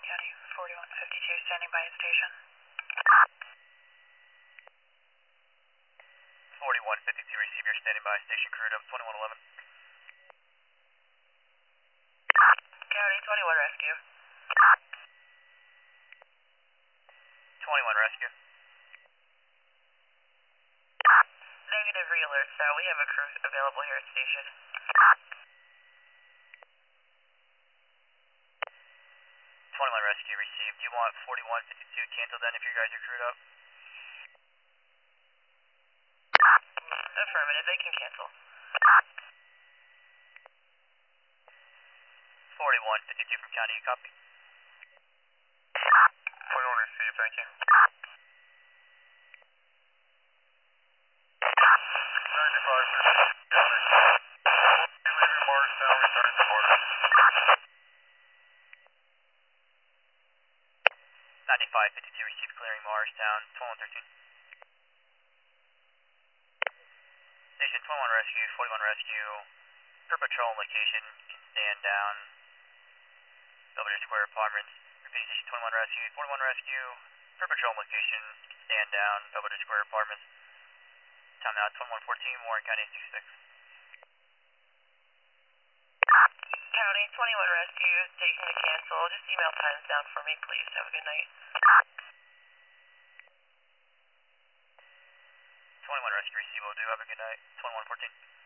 County 4152 standing by at station. 4152, receive your standing by station crew up 2111. County 21 rescue. 21 rescue. Negative re-alert, so we have a crew available here at station. 21 rescue received. Do you want 4152 canceled then if you guys are crewed up? Affirmative, they can cancel. 4152 from County, you copy? 21 received, thank you. 9552 received, clearing Morristown, 2113. Station 21 rescue, 41 rescue, per patrol location, can stand down, Belvedere Square Apartments. Repeat, station 21 rescue, 41 rescue, per patrol location, can stand down, Belvedere Square Apartments. Time now 2114, Warren County 66. County 21 rescue, station to cancel. Just email times down for me, please. Have a good night. 21 rescue, receive, will do. Have a good night. 2114.